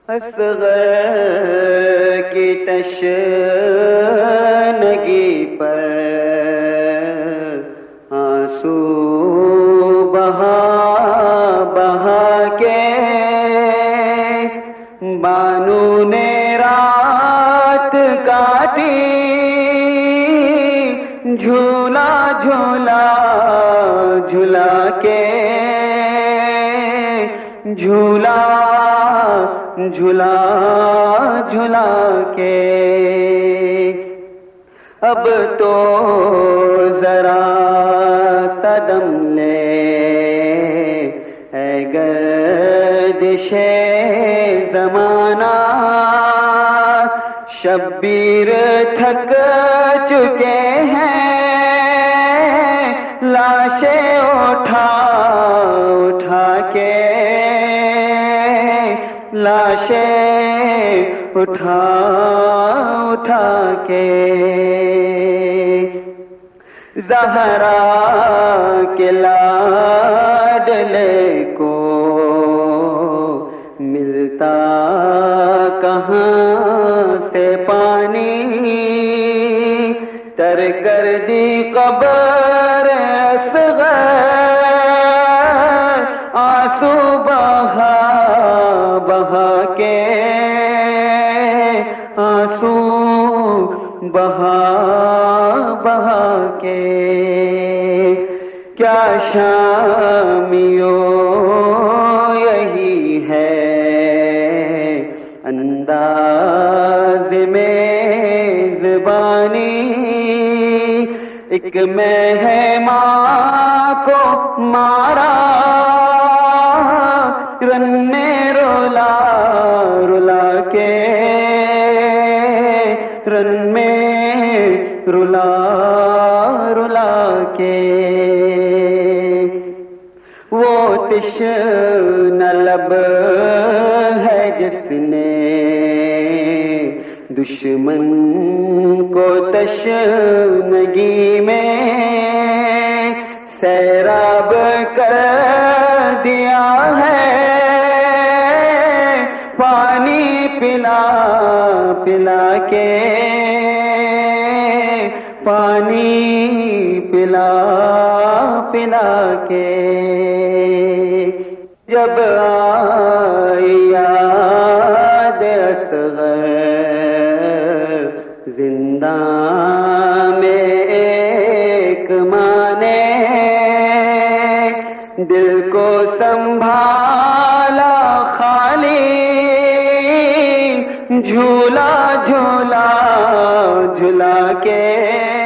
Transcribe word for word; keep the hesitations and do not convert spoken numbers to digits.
اصغر کی تشنگی پر آنسو بہا بہا کے بانو نے رات کاٹی، جھولا جھولا جھولا کے جھولا جھولا جھولا کے اب تو ذرا صدم لے اے گردش زمانہ، شبیر تھک چکے ہیں لاشیں اٹھا اٹھا کے، لاشیں اٹھا اٹھا کے زہرا کے لاڈلے کو ملتا کہاں سے پانی، تر کر دی قبر اصغر آنسو بہا بہا کے، آنسو بہا بہا کے کیا شامیوں یہی ہے انداز میں زبانی، ایک مہماں کو مارا رن نے رولا رولا کے، رن میں رولا رولا کے وہ تشنہ لب ہے جس نے دشمن کو تشنگی میں سیراب کر دیا ہے، پانی پلا پلا کے پانی پلا پلا کے جب آئی یاد اصغر زندہ میں ایک ماں نے دل کو سنبھالا خالی، جھولا جھولا جھولا کے